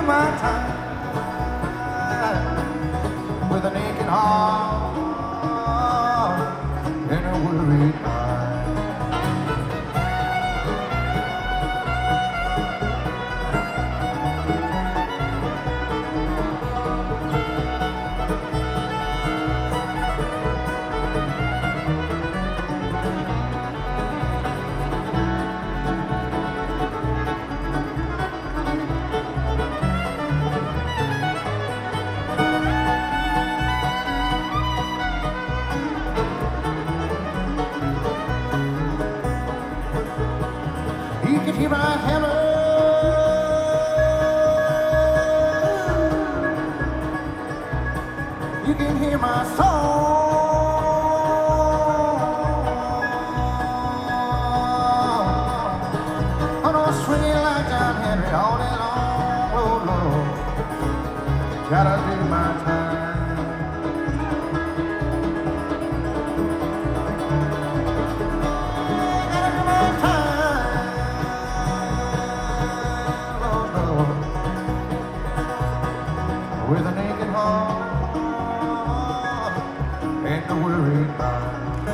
my time with an aching heart and a worried mind. You can hear my hammer, you can hear my song. On a swing like John Henry all day long, Lord, Lord, gotta do my time. Gotta do my time, Lord, Lord, with an aching heart and a worried mind.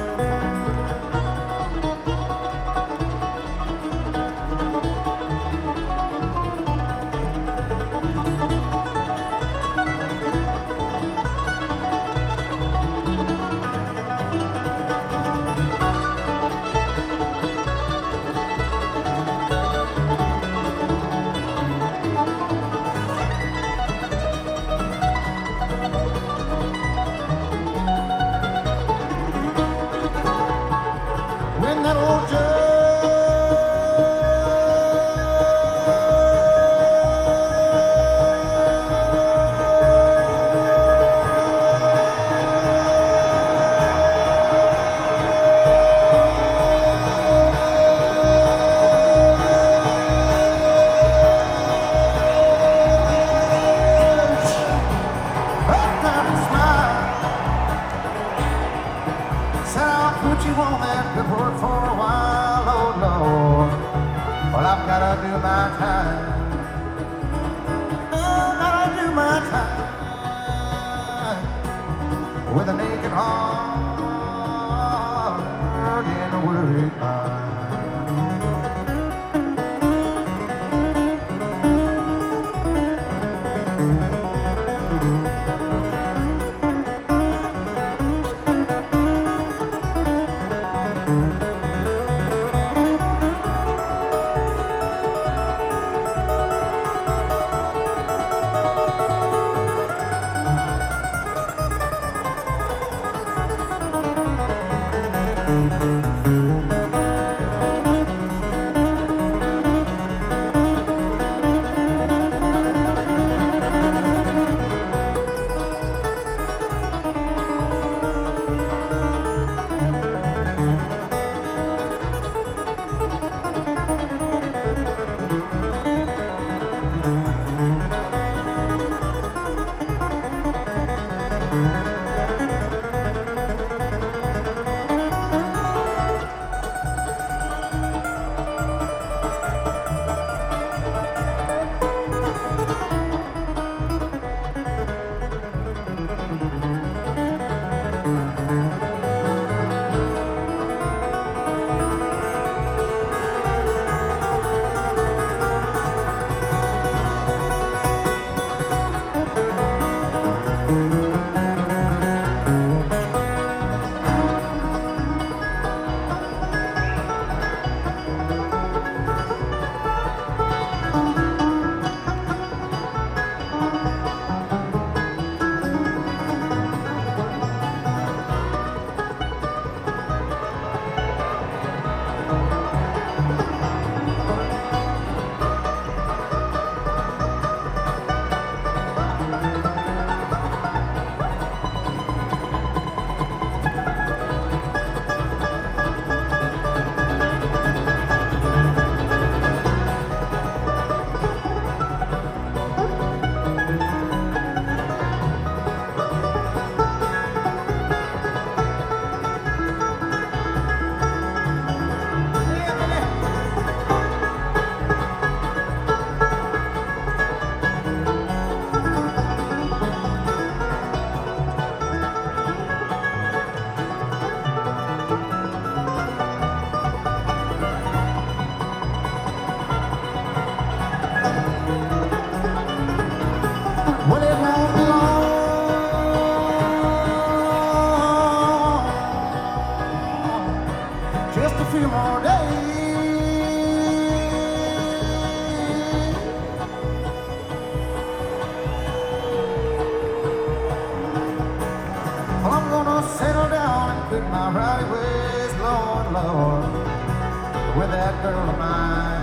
When that old I'll put you on that good work for a while, oh Lord. Well, I've gotta do my time. Oh, gotta do my time with a naked heart and a worried mind. my rowdy ways, Lord, Lord, with that girl of mine.